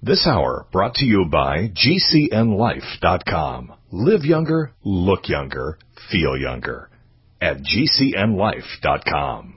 This hour brought to you by GCNLife.com. Live younger, look younger, feel younger. At GCNLife.com.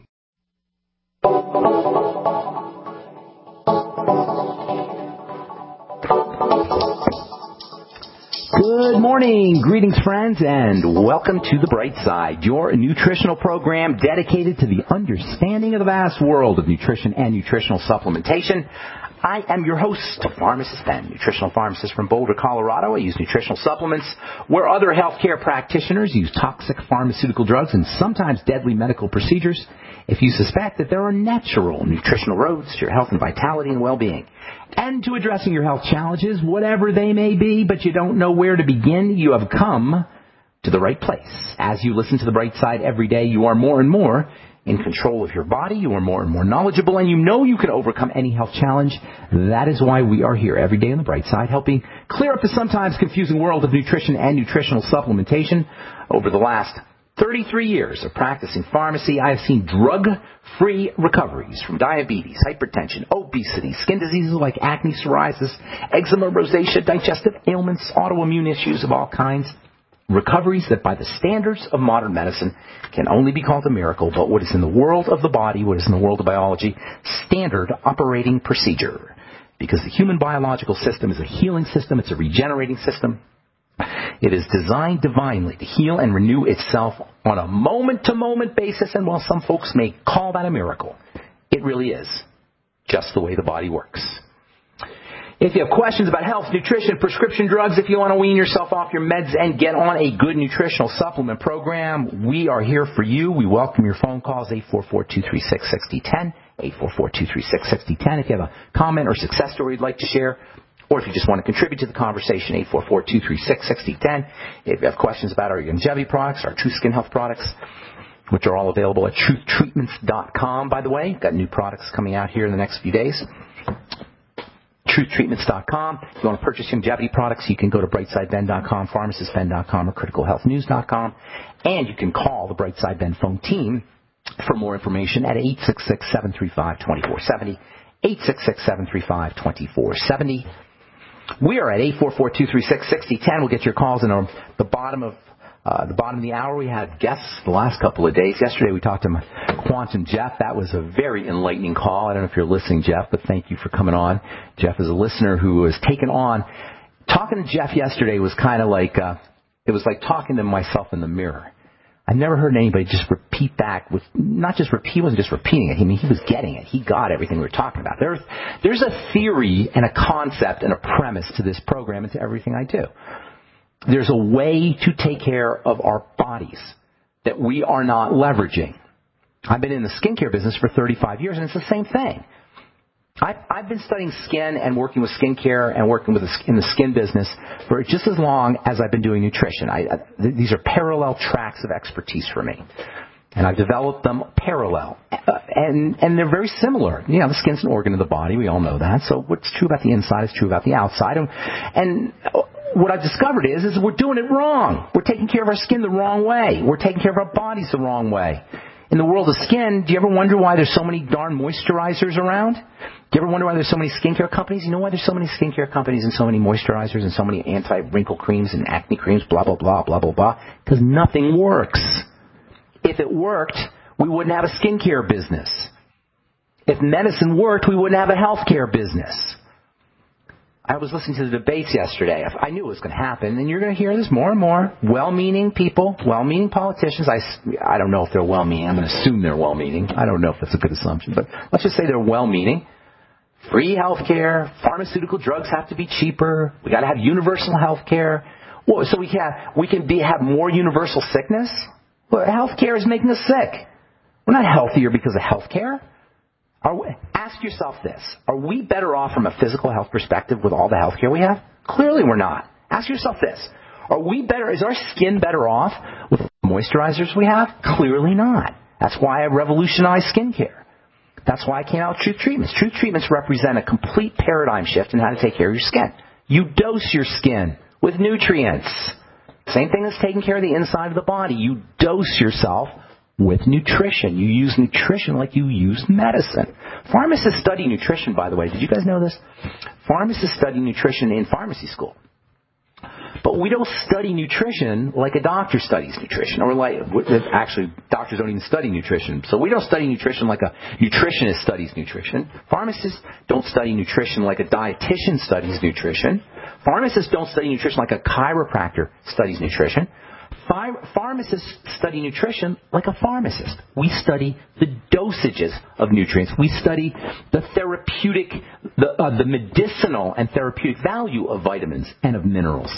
Good morning, greetings friends, and welcome to The Bright Side, your nutritional program dedicated to the understanding of the vast world of nutrition and nutritional supplementation. I am your host, Pharmacist Ben, nutritional pharmacist from Boulder, Colorado. I use nutritional supplements where other healthcare practitioners use toxic pharmaceutical drugs and sometimes deadly medical procedures. If you suspect that there are natural nutritional roads to your health and vitality and well-being, and to addressing your health challenges, whatever they may be, but you don't know where to begin, you have come to the right place. As you listen to The Bright Side every day, you are more and more in control of your body, you are more and more knowledgeable, and you know you can overcome any health challenge. That is why we are here every day on The Bright Side, helping clear up the sometimes confusing world of nutrition and nutritional supplementation. Over the last 33 years of practicing pharmacy, I have seen drug-free recoveries from diabetes, hypertension, obesity, skin diseases like acne, psoriasis, eczema, rosacea, digestive ailments, autoimmune issues of all kinds. Recoveries that by the standards of modern medicine can only be called a miracle, but what is in the world of the body, what is in the world of biology, standard operating procedure. Because the human biological system is a healing system, it's a regenerating system. It is designed divinely to heal and renew itself on a moment-to-moment basis, and while some folks may call that a miracle, it really is just the way the body works. If you have questions about health, nutrition, prescription drugs, if you want to wean yourself off your meds and get on a good nutritional supplement program, we are here for you. We welcome your phone calls, 844-236-6010, 844-236-6010. If you have a comment or success story you'd like to share, or if you just want to contribute to the conversation, 844-236-6010. If you have questions about our longevity products, our True Skin Health products, which are all available at truthtreatments.com, by the way. Got new products coming out here in the next few days. TruthTreatments.com. If you want to purchase longevity products, you can go to BrightSideBen.com, PharmacistBen.com, or CriticalHealthNews.com. And you can call the Brightside Ben phone team for more information at 866-735-2470, 866-735-2470. We are at 844-236-6010. We'll get your calls in the bottom of the hour. We had guests the last couple of days. Yesterday we talked to Quantum Jeff. That was a very enlightening call. I don't know if you're listening, Jeff, but thank you for coming on. Jeff is a listener who has taken on. Talking to Jeff yesterday was kind of like, it was like talking to myself in the mirror. I've never heard anybody just repeat back with, not just repeat, he wasn't just repeating it. I mean, he was getting it. He got everything we were talking about. There's a theory and a concept and a premise to this program and to everything I do. There's a way to take care of our bodies that we are not leveraging. I've been in the skincare business for 35 years, and it's the same thing. I've been studying skin and working with skincare and working in the skin business for just as long as I've been doing nutrition. These are parallel tracks of expertise for me. And I've developed them parallel. And they're very similar. You know, the skin's an organ of the body. We all know that. So what's true about the inside is true about the outside. And what I've discovered is we're doing it wrong. We're taking care of our skin the wrong way. We're taking care of our bodies the wrong way. In the world of skin, do you ever wonder why there's so many darn moisturizers around? Do you ever wonder why there's so many skincare companies? You know why there's so many skincare companies and so many moisturizers and so many anti-wrinkle creams and acne creams, blah, blah, blah, blah, blah, blah? Because nothing works. If it worked, we wouldn't have a skincare business. If medicine worked, we wouldn't have a healthcare business. I was listening to the debates yesterday. I knew it was going to happen, and you're going to hear this more and more. Well-meaning people, well-meaning politicians. I don't know if they're well-meaning. I'm going to assume they're well-meaning. I don't know if that's a good assumption, but let's just say they're well-meaning. Free healthcare, pharmaceutical drugs have to be cheaper. We got to have universal healthcare. Well, so we can have more universal sickness. Well, healthcare is making us sick. We're not healthier because of healthcare. Ask yourself this. Are we better off from a physical health perspective with all the health care we have? Clearly we're not. Ask yourself this. Is our skin better off with the moisturizers we have? Clearly not. That's why I revolutionized skincare. That's why I came out with Truth Treatments. Truth Treatments represent a complete paradigm shift in how to take care of your skin. You dose your skin with nutrients. Same thing as taking care of the inside of the body. You dose yourself with nutrition. You use nutrition like you use medicine. Pharmacists study nutrition, by the way. Did you guys know this? Pharmacists study nutrition in pharmacy school. But we don't study nutrition like a doctor studies nutrition. Actually, doctors don't even study nutrition. So we don't study nutrition like a nutritionist studies nutrition. Pharmacists don't study nutrition like a dietitian studies nutrition. Pharmacists don't study nutrition like a chiropractor studies nutrition. Pharmacists study nutrition like a pharmacist. We study the dosages of nutrients. We study the therapeutic, the medicinal and therapeutic value of vitamins and of minerals.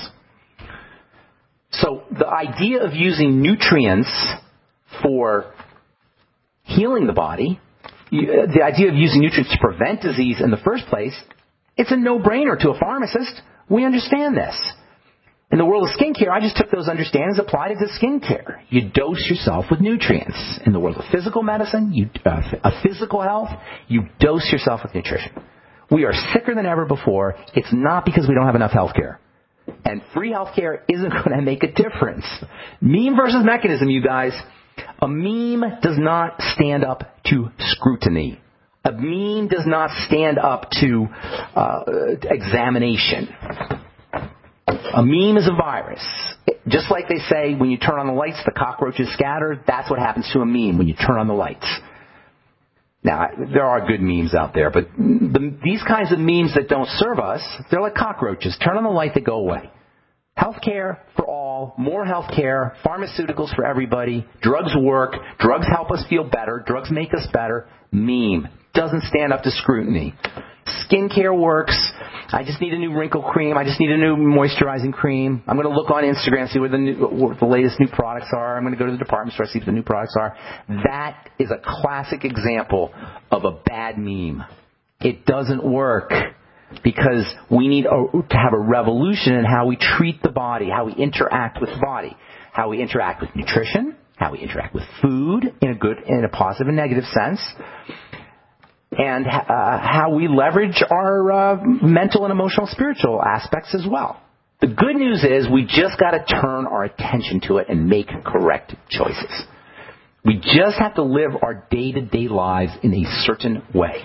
So the idea of using nutrients for healing the body, the idea of using nutrients to prevent disease in the first place, it's a no-brainer to a pharmacist. We understand this. In the world of skincare, I just took those understandings, applied it to skincare. You dose yourself with nutrients. In the world of physical medicine, physical health, you dose yourself with nutrition. We are sicker than ever before. It's not because we don't have enough health care. And free health care isn't going to make a difference. Meme versus mechanism, you guys. A meme does not stand up to scrutiny. A meme does not stand up to examination. A meme is a virus. Just like they say, when you turn on the lights, the cockroaches scatter. That's what happens to a meme when you turn on the lights. Now, there are good memes out there, but these kinds of memes that don't serve us, they're like cockroaches. Turn on the light, they go away. Healthcare for all, more healthcare, pharmaceuticals for everybody, drugs work, drugs help us feel better, drugs make us better. Meme. Doesn't stand up to scrutiny. Skincare works. I just need a new wrinkle cream. I just need a new moisturizing cream. I'm going to look on Instagram, see what the latest new products are. I'm going to go to the department store, see what the new products are. That is a classic example of a bad meme. It doesn't work because we need to have a revolution in how we treat the body, how we interact with the body, how we interact with nutrition, how we interact with food in a positive and negative sense, and how we leverage our mental and emotional, spiritual aspects as well. The good news is we just got to turn our attention to it and make correct choices. We just have to live our day-to-day lives in a certain way.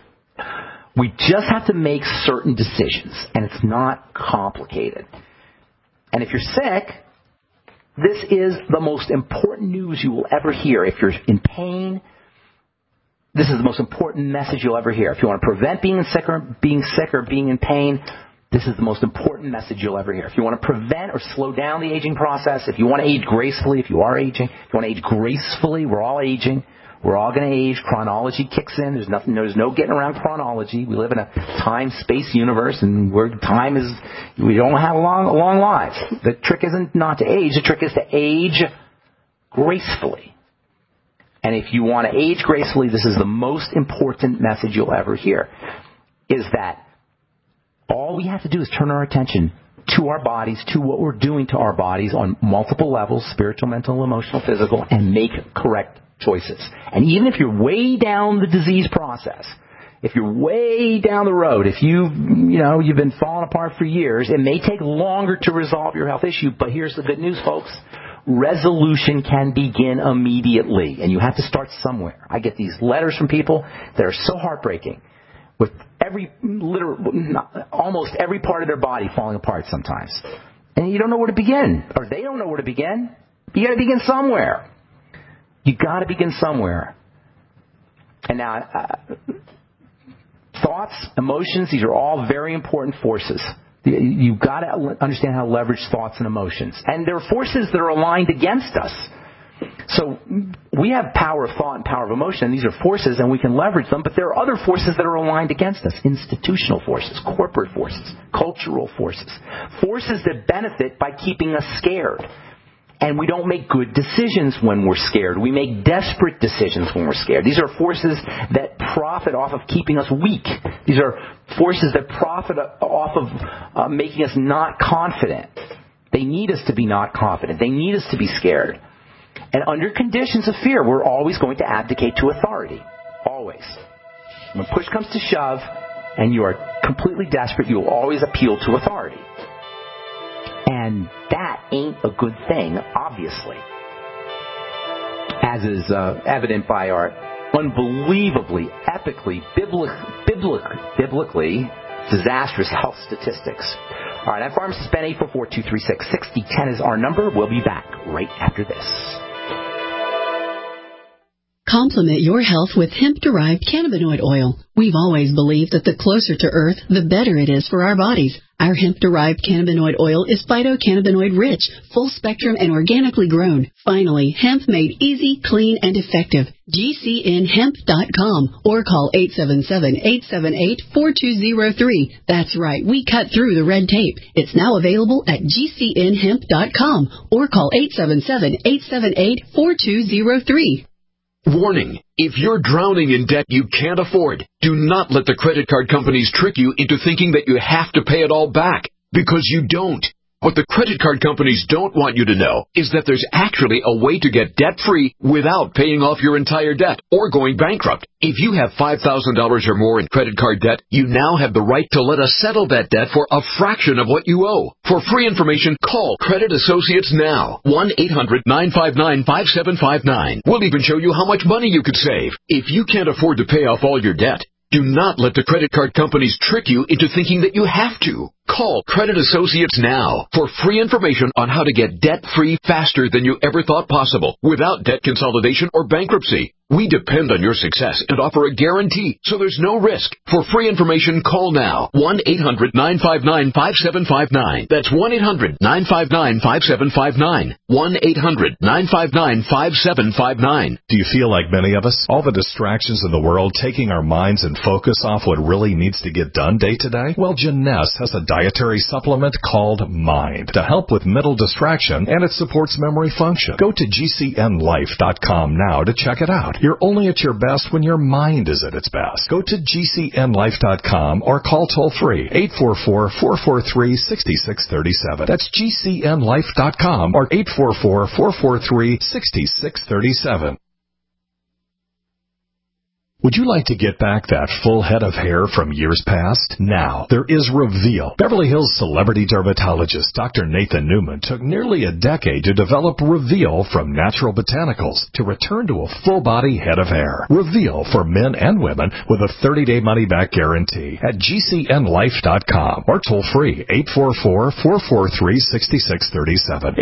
We just have to make certain decisions, and it's not complicated. And if you're sick, this is the most important news you will ever hear. If you're in pain, this is the most important message you'll ever hear. If you want to prevent being sick or being in pain, this is the most important message you'll ever hear. If you want to prevent or slow down the aging process, if you want to age gracefully, if you are aging, if you want to age gracefully, we're all aging. We're all going to age. Chronology kicks in. There's no getting around chronology. We live in a time-space universe, and we don't have long lives. The trick isn't not to age. The trick is to age gracefully. And if you want to age gracefully, this is the most important message you'll ever hear, is that all we have to do is turn our attention to our bodies, to what we're doing to our bodies on multiple levels, spiritual, mental, emotional, physical, and make correct choices. And even if you're way down the disease process, if you're way down the road, if you've been falling apart for years, it may take longer to resolve your health issue, but here's the good news, folks. Resolution can begin immediately, and you have to start somewhere. I get these letters from people that are so heartbreaking, with almost every part of their body falling apart sometimes. And you don't know where to begin, or they don't know where to begin. You got to begin somewhere. You got to begin somewhere. And now, thoughts, emotions, these are all very important forces. You've got to understand how to leverage thoughts and emotions. And there are forces that are aligned against us. So we have power of thought and power of emotion, and these are forces, and we can leverage them, but there are other forces that are aligned against us. Institutional forces, corporate forces, cultural forces. Forces that benefit by keeping us scared. And we don't make good decisions when we're scared. We make desperate decisions when we're scared. These are forces that profit off of keeping us weak. These are forces that profit off of making us not confident. They need us to be not confident. They need us to be scared. And under conditions of fear, we're always going to abdicate to authority. Always. When push comes to shove and you are completely desperate, you will always appeal to authority. And that ain't a good thing, obviously. as is evident by our unbelievably, epically, biblically disastrous health statistics. All right, I'm Pharmacist Ben. 844-236-6010 is our number. We'll be back right after this. Complement your health with hemp-derived cannabinoid oil. We've always believed that the closer to Earth, the better it is for our bodies. Our hemp-derived cannabinoid oil is phytocannabinoid-rich, full-spectrum, and organically grown. Finally, hemp made easy, clean, and effective. GCNhemp.com or call 877-878-4203. That's right, we cut through the red tape. It's now available at GCNhemp.com or call 877-878-4203. Warning, if you're drowning in debt you can't afford, do not let the credit card companies trick you into thinking that you have to pay it all back, because you don't. What the credit card companies don't want you to know is that there's actually a way to get debt-free without paying off your entire debt or going bankrupt. If you have $5,000 or more in credit card debt, you now have the right to let us settle that debt for a fraction of what you owe. For free information, call Credit Associates now. 1-800-959-5759. We'll even show you how much money you could save. If you can't afford to pay off all your debt, do not let the credit card companies trick you into thinking that you have to. Call Credit Associates now for free information on how to get debt-free faster than you ever thought possible without debt consolidation or bankruptcy. We depend on your success and offer a guarantee, so there's no risk. For free information, call now. 1-800-959-5759. That's 1-800-959-5759. 1-800-959-5759. Do you feel like many of us? All the distractions in the world taking our minds and focus off what really needs to get done day to day? Well, Janess has a dietary supplement called Mind to help with mental distraction, and it supports memory function. Go to GCNlife.com now to check it out. You're only at your best when your mind is at its best. Go to GCNlife.com or call toll-free 844-443-6637. That's GCNlife.com or 844-443-6637. Would you like to get back that full head of hair from years past? Now, there is Reveal. Beverly Hills celebrity dermatologist Dr. Nathan Newman took nearly a decade to develop Reveal from natural botanicals to return to a full-body head of hair. Reveal for men and women with a 30-day money-back guarantee at GCNlife.com or toll-free 844-443-6637.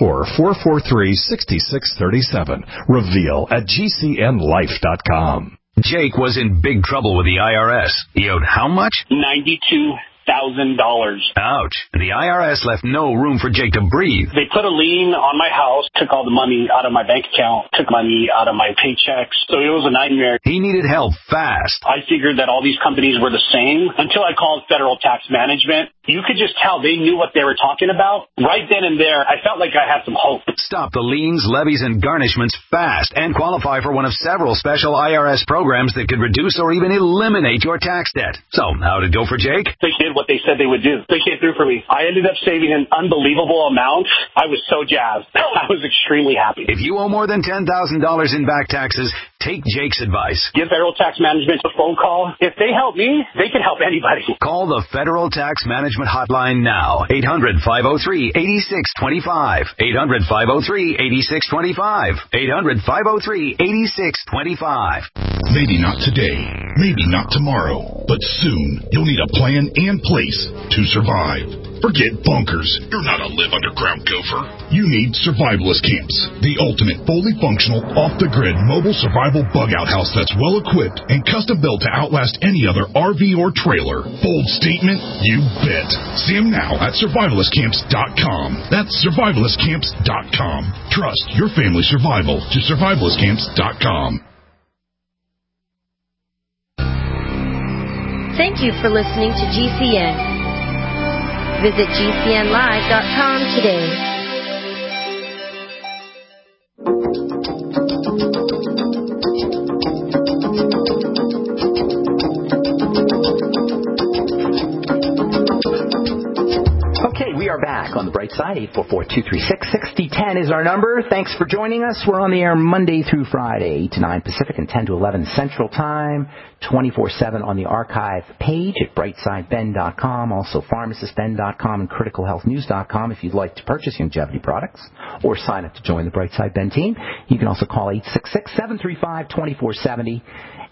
844-443-6637. Reveal at GCNlife.com. Jake was in big trouble with the IRS. He owed how much? $92,000. Ouch. The IRS left no room for Jake to breathe. They put a lien on my house, took all the money out of my bank account, took money out of my paychecks. So it was a nightmare. He needed help fast. I figured that all these companies were the same until I called Federal Tax Management. You could just tell they knew what they were talking about. Right then and there, I felt like I had some hope. Stop the liens, levies, and garnishments fast and qualify for one of several special IRS programs that could reduce or even eliminate your tax debt. So, how'd it go for Jake? They did what they said they would do. They came through for me. I ended up saving an unbelievable amount. I was so jazzed. I was extremely happy. If you owe more than $10,000 in back taxes, take Jake's advice. Give Federal Tax Management a phone call. If they help me, they can help anybody. Call the Federal Tax Management Hotline now. 800-503-8625. 800-503-8625. 800-503-8625. Maybe not today, maybe not tomorrow, but soon you'll need a plan and place to survive. Forget bunkers. You're not a live underground gopher. You need Survivalist Camps, the ultimate fully functional, off-the-grid mobile survival bug-out house that's well-equipped and custom-built to outlast any other RV or trailer. Bold statement? You bet. See them now at survivalistcamps.com. That's survivalistcamps.com. Trust your family's survival to survivalistcamps.com. Thank you for listening to GCN. Visit GCNlive.com today. Okay, we We are back on the bright side. 844-236-6010 is our number. Thanks for joining us. We're on the air Monday through Friday, 8 to 9 Pacific and 10 to 11 Central Time, 24/7 on the archive page at brightsideben.com, also pharmacistben.com and criticalhealthnews.com if you'd like to purchase longevity products or sign up to join the Brightside Ben team. You can also call 866-735-2470.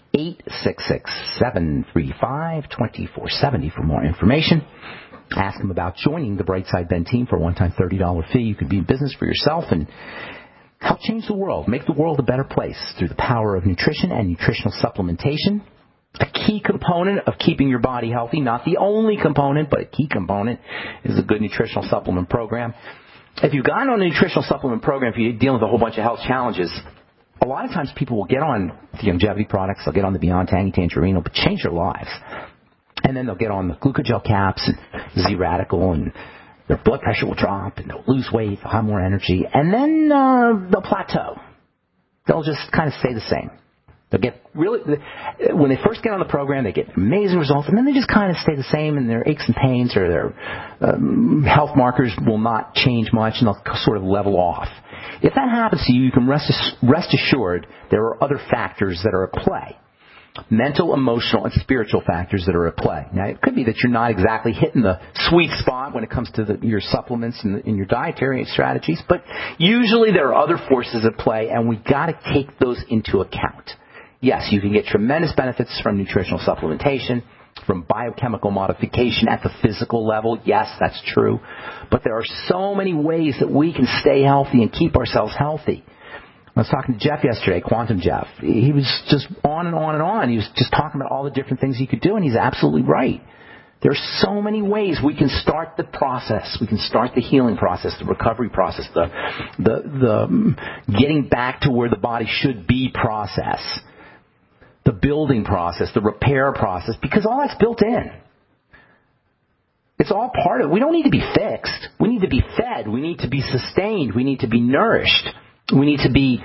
866-735-2470 for more information. Ask them about joining the Brightside Ben team for a one-time $30 fee. You could be in business for yourself and help change the world, make the world a better place through the power of nutrition and nutritional supplementation. A key component of keeping your body healthy, not the only component, but a key component, is a good nutritional supplement program. If you've gone on a nutritional supplement program, if you're dealing with a whole bunch of health challenges, a lot of times people will get on the longevity products, they'll get on the Beyond Tangy Tangerine, but change their lives. And then they'll get on the glucogel caps and Z-Radical, and their blood pressure will drop, and they'll lose weight, they'll have more energy, and then they'll plateau. They'll just kind of stay the same. They'll get really, when they first get on the program, they get amazing results, and then they just kind of stay the same, and their aches and pains or their health markers will not change much, and they'll sort of level off. If that happens to you, you can rest assured there are other factors that are at play. Mental, emotional, and spiritual factors that are at play. Now, it could be that you're not exactly hitting the sweet spot when it comes to your supplements and your dietary strategies, but usually there are other forces at play, and we've got to take those into account. Yes, you can get tremendous benefits from nutritional supplementation, from biochemical modification at the physical level. Yes, that's true. But there are so many ways that we can stay healthy and keep ourselves healthy. I was talking to Jeff yesterday, Quantum Jeff. He was just on and on and on. He was just talking about all the different things he could do, and he's absolutely right. There are so many ways we can start the process. We can start the healing process, the recovery process, the getting back to where the body should be process, the building process, the repair process, because all that's built in. It's all part of it. We don't need to be fixed. We need to be fed. We need to be sustained. We need to be nourished. We need to be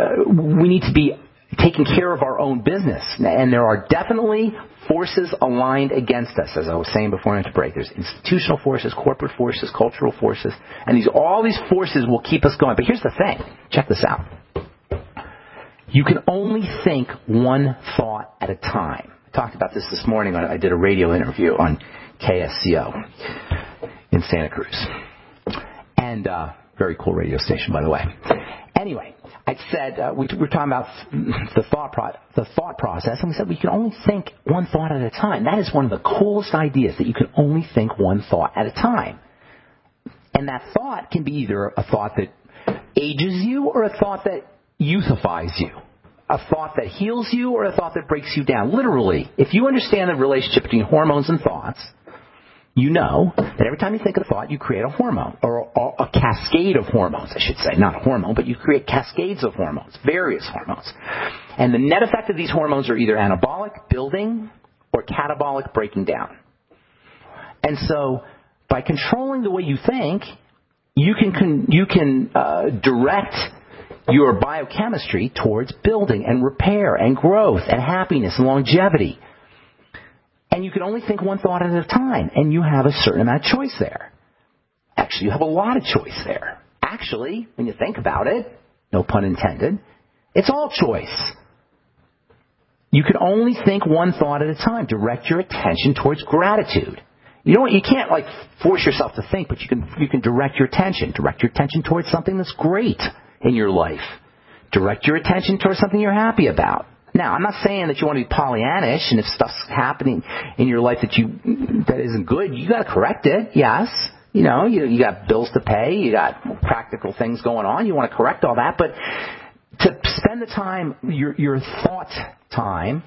taking care of our own business. And there are definitely forces aligned against us, as I was saying before I went to break. There's institutional forces, corporate forces, cultural forces, and all these forces will keep us going. But here's the thing. Check this out. You can only think one thought at a time. I talked about this morning. I did a radio interview on KSCO in Santa Cruz. And very cool radio station, by the way. Anyway, I said we were talking about the thought process, and we said we can only think one thought at a time. That is one of the coolest ideas, that you can only think one thought at a time. And that thought can be either a thought that ages you or a thought that youthifies you, a thought that heals you or a thought that breaks you down. Literally, if you understand the relationship between hormones and thoughts, you know that every time you think of a thought, you create a hormone, or a cascade of hormones, I should say. Not a hormone, but you create cascades of hormones, various hormones. And the net effect of these hormones are either anabolic, building, or catabolic, breaking down. And so, by controlling the way you think, you can direct your biochemistry towards building and repair and growth and happiness and longevity. And you can only think one thought at a time, and you have a certain amount of choice there. Actually, you have a lot of choice there. Actually, when you think about it, no pun intended, it's all choice. You can only think one thought at a time. Direct your attention towards gratitude. You know what? You can't force yourself to think, but you can direct your attention. Direct your attention towards something that's great in your life. Direct your attention towards something you're happy about. Now, I'm not saying that you want to be Pollyannish, and if stuff's happening in your life that isn't good, you got to correct it. Yes, you got bills to pay, you got practical things going on. You want to correct all that, but to spend the time, your thought time.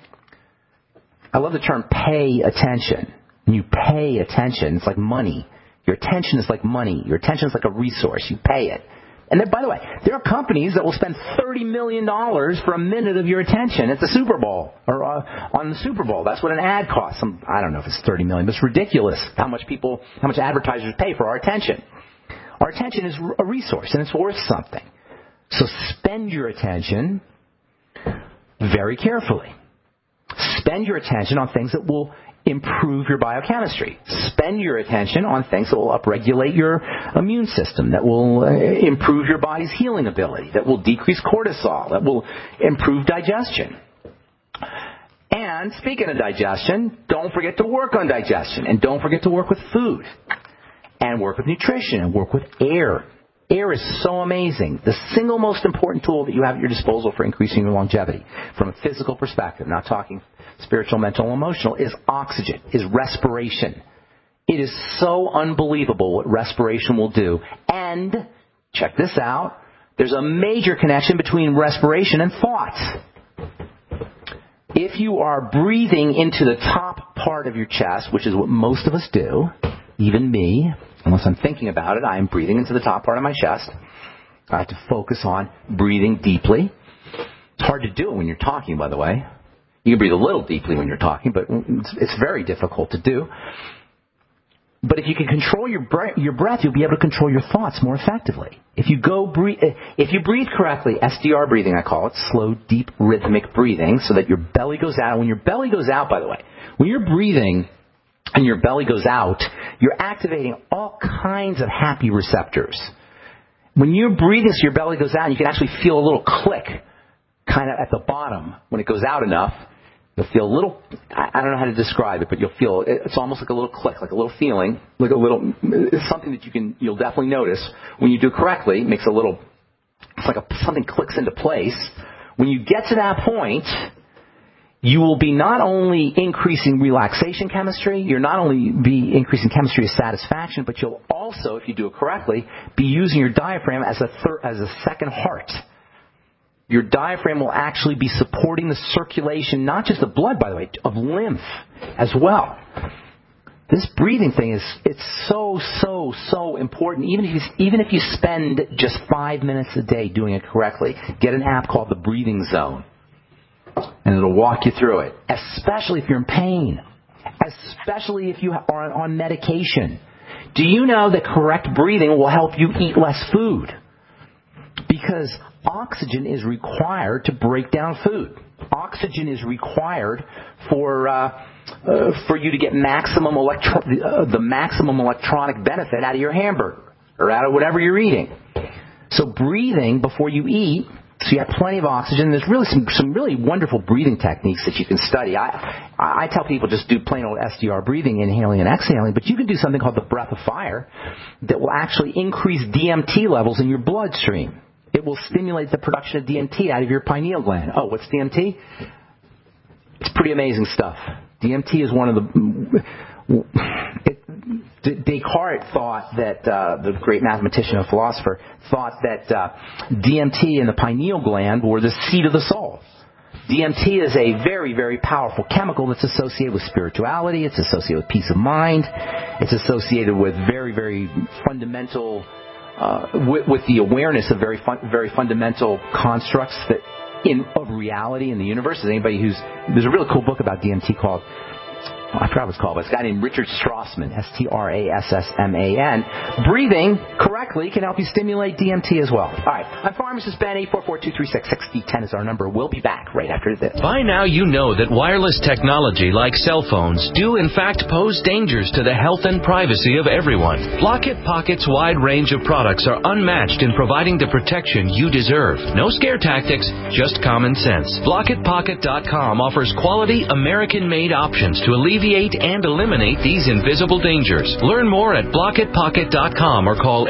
I love the term pay attention. When you pay attention, it's like money. Your attention is like money. Your attention is like a resource. You pay it. And then, by the way, there are companies that will spend $30 million for a minute of your attention at the Super Bowl, or on the Super Bowl. That's what an ad costs. I don't know if it's $30 million, but it's ridiculous how much advertisers pay for our attention. Our attention is a resource, and it's worth something. So spend your attention very carefully. Spend your attention on things that will improve your biochemistry. Spend your attention on things that will upregulate your immune system, that will improve your body's healing ability, that will decrease cortisol, that will improve digestion. And speaking of digestion, don't forget to work on digestion. And don't forget to work with food. And work with nutrition. And work with air. Air is so amazing. The single most important tool that you have at your disposal for increasing your longevity, from a physical perspective, not talking spiritual, mental, and emotional, is oxygen, is respiration. It is so unbelievable what respiration will do. And, check this out, there's a major connection between respiration and thoughts. If you are breathing into the top part of your chest, which is what most of us do, even me, unless I'm thinking about it, I am breathing into the top part of my chest. I have to focus on breathing deeply. It's hard to do it when you're talking, by the way. You can breathe a little deeply when you're talking, but it's very difficult to do. But if you can control your breath, you'll be able to control your thoughts more effectively. If you breathe correctly, SDR breathing, I call it, slow, deep, rhythmic breathing, so that your belly goes out. When your belly goes out, by the way, when you're breathing and your belly goes out, you're activating all kinds of happy receptors. When you're breathing so your belly goes out, you can actually feel a little click kind of at the bottom. When it goes out enough, you'll feel a little, I don't know how to describe it, but you'll feel, it's almost like a little click, like a little feeling, like a little, it's something that you'll definitely notice. When you do it correctly, it makes a little, it's like something clicks into place. When you get to that point, you will be not only increasing relaxation chemistry, you'll not only be increasing chemistry of satisfaction, but you'll also, if you do it correctly, be using your diaphragm as a second heart. Your diaphragm will actually be supporting the circulation, not just of blood, by the way, of lymph as well. This breathing thing it's so important. Even if you spend just 5 minutes a day doing it correctly, get an app called the Breathing Zone. And it'll walk you through it. Especially if you're in pain. Especially if you are on medication. Do you know that correct breathing will help you eat less food? Because oxygen is required to break down food. Oxygen is required for you to get the maximum electronic benefit out of your hamburger or out of whatever you're eating. So breathing before you eat, so you have plenty of oxygen. There's really some really wonderful breathing techniques that you can study. I tell people just do plain old SDR breathing, inhaling and exhaling, but you can do something called the breath of fire that will actually increase DMT levels in your bloodstream. It will stimulate the production of DMT out of your pineal gland. Oh, what's DMT? It's pretty amazing stuff. DMT is one of the... Descartes thought that, the great mathematician and philosopher, thought that DMT and the pineal gland were the seat of the soul. DMT is a very, very powerful chemical that's associated with spirituality. It's associated with peace of mind. It's associated with very, very fundamental, with the awareness of very fundamental constructs of reality in the universe. There's a really cool book about DMT called, I forgot what it's called, but it's a guy named Richard Strassman, Strassman. Breathing correctly can help you stimulate DMT as well. All right, I'm Pharmacist Ben. 844-236-6010 is our number. We'll be back right after this. By now you know that wireless technology like cell phones do in fact pose dangers to the health and privacy of everyone. Blockit Pocket's wide range of products are unmatched in providing the protection you deserve. No scare tactics, just common sense. BlockitPocket.com offers quality American-made options to alleviate and eliminate these invisible dangers. Learn more at BlockitPocket.com or call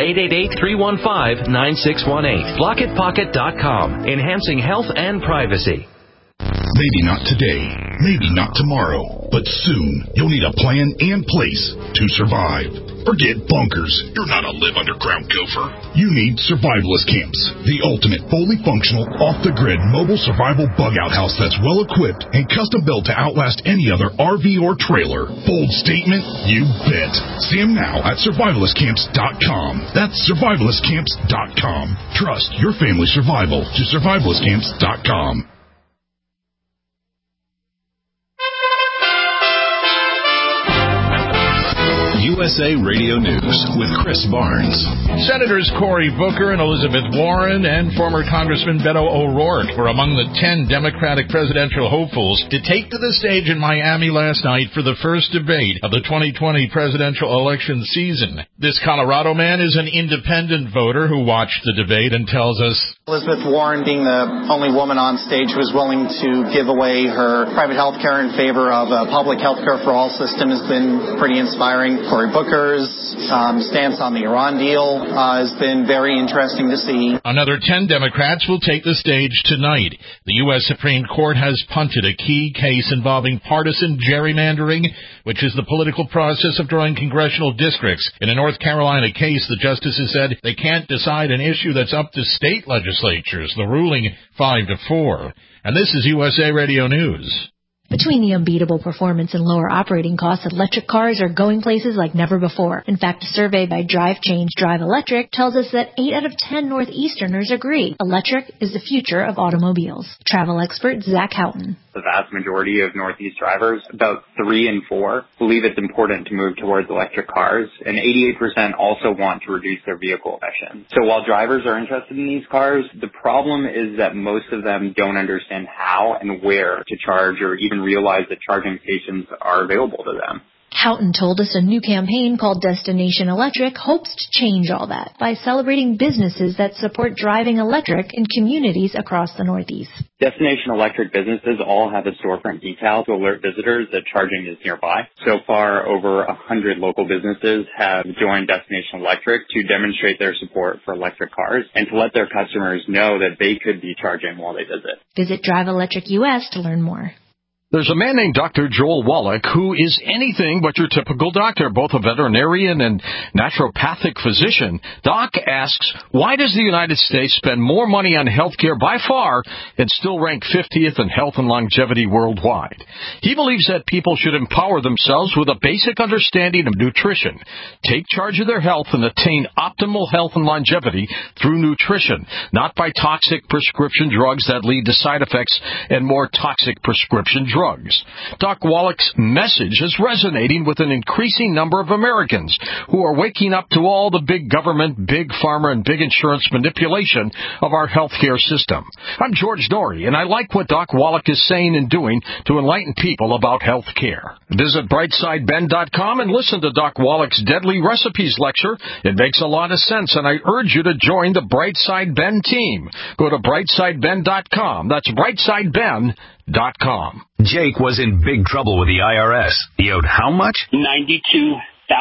888-315-9618. BlockitPocket.com, enhancing health and privacy. Maybe not today, maybe not tomorrow, but soon you'll need a plan and place to survive. Forget bunkers. You're not a live underground gopher. You need Survivalist Camps, the ultimate fully functional, off-the-grid mobile survival bug-out house that's well-equipped and custom-built to outlast any other RV or trailer. Bold statement? You bet. See them now at survivalistcamps.com. That's survivalistcamps.com. Trust your family's survival to survivalistcamps.com. USA Radio News with Chris Barnes. Senators Cory Booker and Elizabeth Warren and former Congressman Beto O'Rourke were among the 10 Democratic presidential hopefuls to take to the stage in Miami last night for the first debate of the 2020 presidential election season. This Colorado man is an independent voter who watched the debate and tells us, Elizabeth Warren, being the only woman on stage who was willing to give away her private health care in favor of a public health care for all system, has been pretty inspiring. Cory Booker's stance on the Iran deal has been very interesting to see. Another 10 Democrats will take the stage tonight. The U.S. Supreme Court has punted a key case involving partisan gerrymandering, which is the political process of drawing congressional districts. In a North Carolina case, the justices said they can't decide an issue that's up to state legislatures, the ruling 5-4. And this is USA Radio News. Between the unbeatable performance and lower operating costs, electric cars are going places like never before. In fact, a survey by Drive Change Drive Electric tells us that 8 out of 10 Northeasterners agree electric is the future of automobiles. Travel expert Zach Houghton. The vast majority of Northeast drivers, about 3 in 4, believe it's important to move towards electric cars, and 88% also want to reduce their vehicle emissions. So while drivers are interested in these cars, the problem is that most of them don't understand how and where to charge or even realize that charging stations are available to them. Houghton told us a new campaign called Destination Electric hopes to change all that by celebrating businesses that support driving electric in communities across the Northeast. Destination Electric businesses all have a storefront decal to alert visitors that charging is nearby. So far, over 100 local businesses have joined Destination Electric to demonstrate their support for electric cars and to let their customers know that they could be charging while they visit. Visit Drive Electric US to learn more. There's a man named Dr. Joel Wallach who is anything but your typical doctor, both a veterinarian and naturopathic physician. Doc asks, why does the United States spend more money on health care by far and still rank 50th in health and longevity worldwide? He believes that people should empower themselves with a basic understanding of nutrition, take charge of their health, and attain optimal health and longevity through nutrition, not by toxic prescription drugs that lead to side effects and more toxic prescription drugs. Doc Wallach's message is resonating with an increasing number of Americans who are waking up to all the big government, big pharma, and big insurance manipulation of our healthcare system. I'm George Norrie, and I like what Doc Wallach is saying and doing to enlighten people about health care. Visit BrightSideBen.com and listen to Doc Wallach's Deadly Recipes lecture. It makes a lot of sense, and I urge you to join the Brightside Ben team. Go to BrightSideBen.com. That's BrightSideBen.com. Jake was in big trouble with the IRS. He owed how much? $92,000.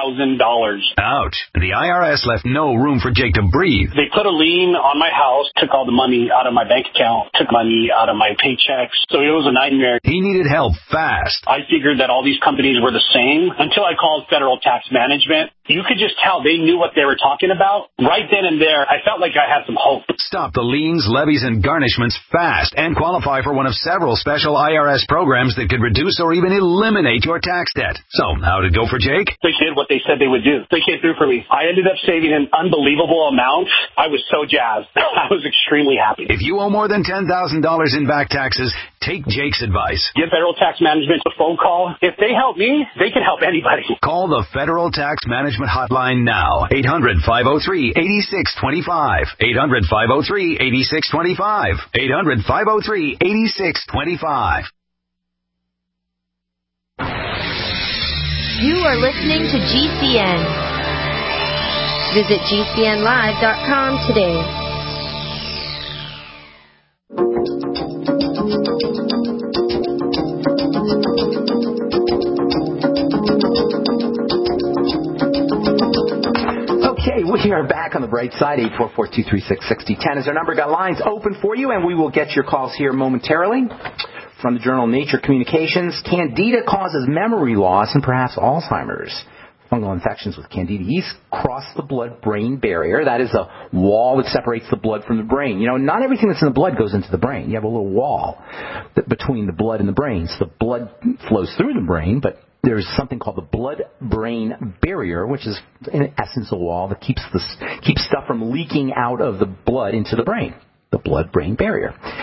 Ouch. The IRS left no room for Jake to breathe. They put a lien on my house, took all the money out of my bank account, took money out of my paychecks. So it was a nightmare. He needed help fast. I figured that all these companies were the same until I called Federal Tax Management. You could just tell they knew what they were talking about. Right then and there, I felt like I had some hope. Stop the liens, levies, and garnishments fast and qualify for one of several special IRS programs that could reduce or even eliminate your tax debt. So, how did it go for Jake? They did what they said they would do. They came through for me. I ended up saving an unbelievable amount. I was so jazzed. I was extremely happy. If you owe more than $10,000 in back taxes, take Jake's advice. Give Federal Tax Management a phone call. If they help me, they can help anybody. Call the Federal Tax Management hotline now. 800-503-8625. 800-503-8625. 800-503-8625. You are listening to GCN. Visit GCNlive.com today. Okay, we are back on the bright side. 844-236-6010 is our number. Got lines open for you, and we will get your calls here momentarily. From the journal Nature Communications, Candida causes memory loss and perhaps Alzheimer's. Fungal infections with Candida yeast cross the blood-brain barrier. That is a wall that separates the blood from the brain. You know, not everything that's in the blood goes into the brain. You have a little wall between the blood and the brain. So the blood flows through the brain, but there's something called the blood-brain barrier, which is in essence a wall that keeps stuff from leaking out of the blood into the brain. The blood-brain barrier.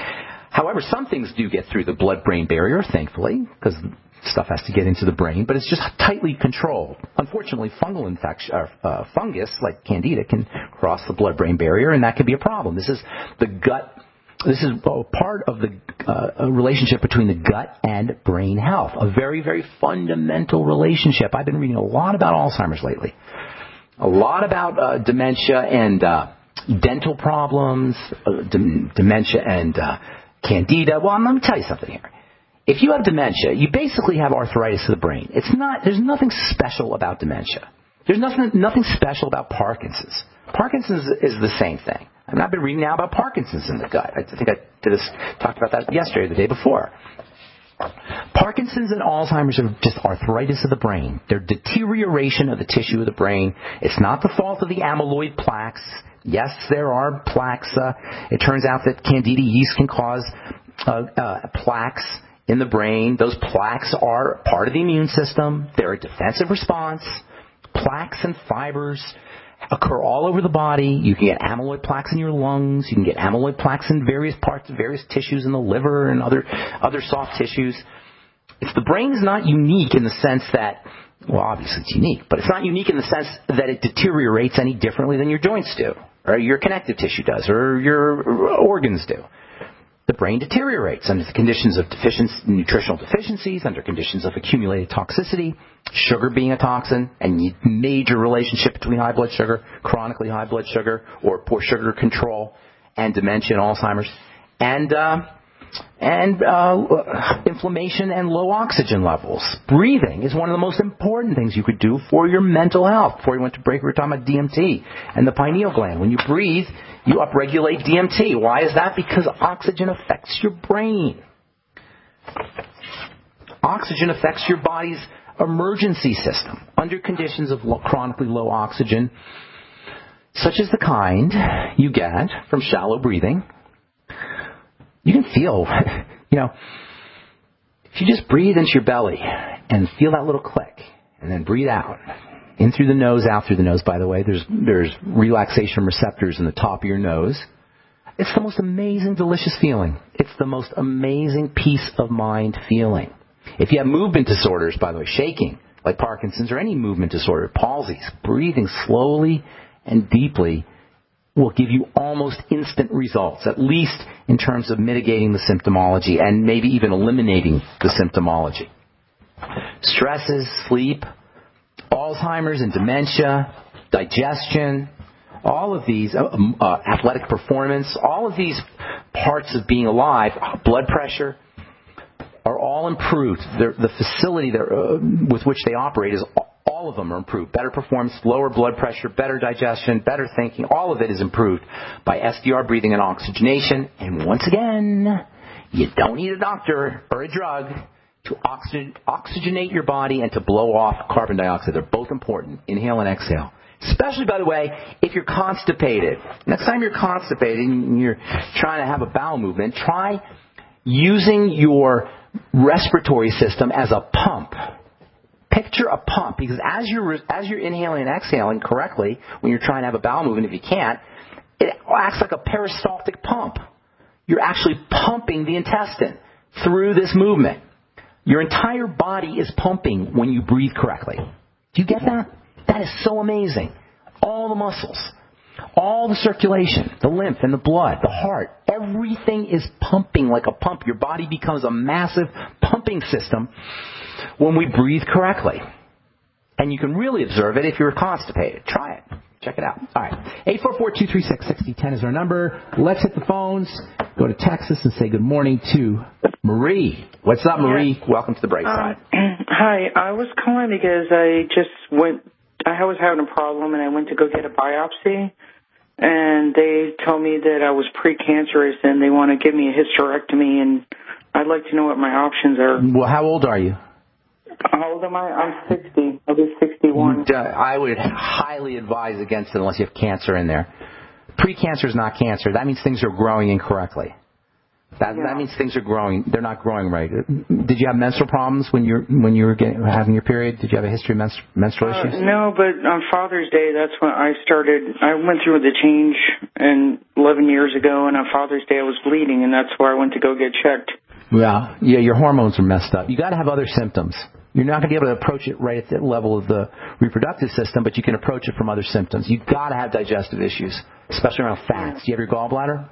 However, some things do get through the blood-brain barrier, thankfully, because stuff has to get into the brain, but it's just tightly controlled. Unfortunately, fungal infection, fungus like Candida can cross the blood-brain barrier, and that could be a problem. This is the gut. This is part of the relationship between the gut and brain health, a very, very fundamental relationship. I've been reading a lot about Alzheimer's lately, a lot about dementia and dental problems, dementia and Candida. Well, let me tell you something here. If you have dementia, you basically have arthritis of the brain. There's nothing special about dementia. There's nothing special about Parkinson's. Parkinson's is the same thing. I mean, I've been reading now about Parkinson's in the gut. I think I talked about that yesterday or the day before. Parkinson's and Alzheimer's are just arthritis of the brain. They're deterioration of the tissue of the brain. It's not the fault of the amyloid plaques. Yes, there are plaques. It turns out that Candida yeast can cause plaques in the brain. Those plaques are part of the immune system. They're a defensive response. Plaques and fibers occur all over the body. You can get amyloid plaques in your lungs. You can get amyloid plaques in various parts of various tissues in the liver and other soft tissues. The brain is not unique in the sense that, well, obviously it's unique, but it's not unique in the sense that it deteriorates any differently than your joints do, or your connective tissue does, or your organs do. The brain deteriorates under the conditions of nutritional deficiencies, under conditions of accumulated toxicity, sugar being a toxin, and major relationship between high blood sugar, chronically high blood sugar, or poor sugar control, and dementia and Alzheimer's, and inflammation and low oxygen levels. Breathing is one of the most important things you could do for your mental health. Before we went to break, we were talking about DMT and the pineal gland. When you breathe, you upregulate DMT. Why is that? Because oxygen affects your brain. Oxygen affects your body's emergency system. Under conditions of chronically low oxygen, such as the kind you get from shallow breathing, you can feel, if you just breathe into your belly and feel that little click, and then breathe out, in through the nose, out through the nose, by the way. There's relaxation receptors in the top of your nose. It's the most amazing, delicious feeling. It's the most amazing peace of mind feeling. If you have movement disorders, by the way, shaking, like Parkinson's or any movement disorder, palsies, breathing slowly and deeply will give you almost instant results, at least in terms of mitigating the symptomology and maybe even eliminating the symptomology. Stresses, sleep, Alzheimer's and dementia, digestion, all of these, athletic performance, all of these parts of being alive, blood pressure, are all improved. The facility with which they operate is all of them are improved. Better performance, lower blood pressure, better digestion, better thinking. All of it is improved by SDR breathing and oxygenation. And once again, you don't need a doctor or a drug to oxygenate your body and to blow off carbon dioxide. They're both important. Inhale and exhale. Especially, by the way, if you're constipated. Next time you're constipated and you're trying to have a bowel movement, try using your respiratory system as a pump. Picture a pump, because as you're inhaling and exhaling correctly, when you're trying to have a bowel movement, if you can't, it acts like a peristaltic pump. You're actually pumping the intestine through this movement. Your entire body is pumping when you breathe correctly. Do you get that? That is so amazing. All the muscles, all the circulation, the lymph and the blood, the heart, everything is pumping like a pump. Your body becomes a massive pumping system when we breathe correctly. And you can really observe it if you're constipated. Try it. Check it out. All right. 844-236-6010 is our number. Let's hit the phones. Go to Texas and say good morning to Marie. What's up, Marie? Yes. Welcome to the Bright Side. Hi. I was calling because I was having a problem and I went to go get a biopsy. And they told me that I was precancerous and they want to give me a hysterectomy. And I'd like to know what my options are. Well, how old are you? How old am I? I'm 60. I'll be 61. I would highly advise against it unless you have cancer in there. Precancer is not cancer. That means things are growing incorrectly. That means things are growing. They're not growing right. Did you have menstrual problems when you were having your period? Did you have a history of menstrual issues? No, but on Father's Day, that's when I started. I went through the change 11 years ago, and on Father's Day I was bleeding, and that's where I went to go get checked. Yeah, your hormones are messed up. You got to have other symptoms. You're not going to be able to approach it right at the level of the reproductive system, but you can approach it from other symptoms. You've got to have digestive issues, especially around fats. Do you have your gallbladder?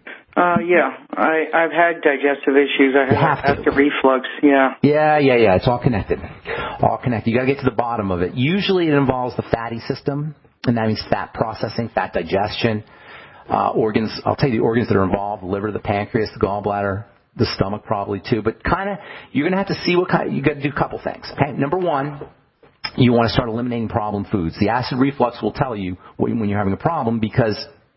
Yeah. I've had digestive issues. I have acid reflux, yeah. Yeah. It's all connected. You got to get to the bottom of it. Usually it involves the fatty system, and that means fat processing, fat digestion. Organs, I'll tell you the organs that are involved: the liver, the pancreas, the gallbladder, the stomach probably too. But you're going to have to see you got to do a couple things. Okay? Number one, you want to start eliminating problem foods. The acid reflux will tell you when you're having a problem, because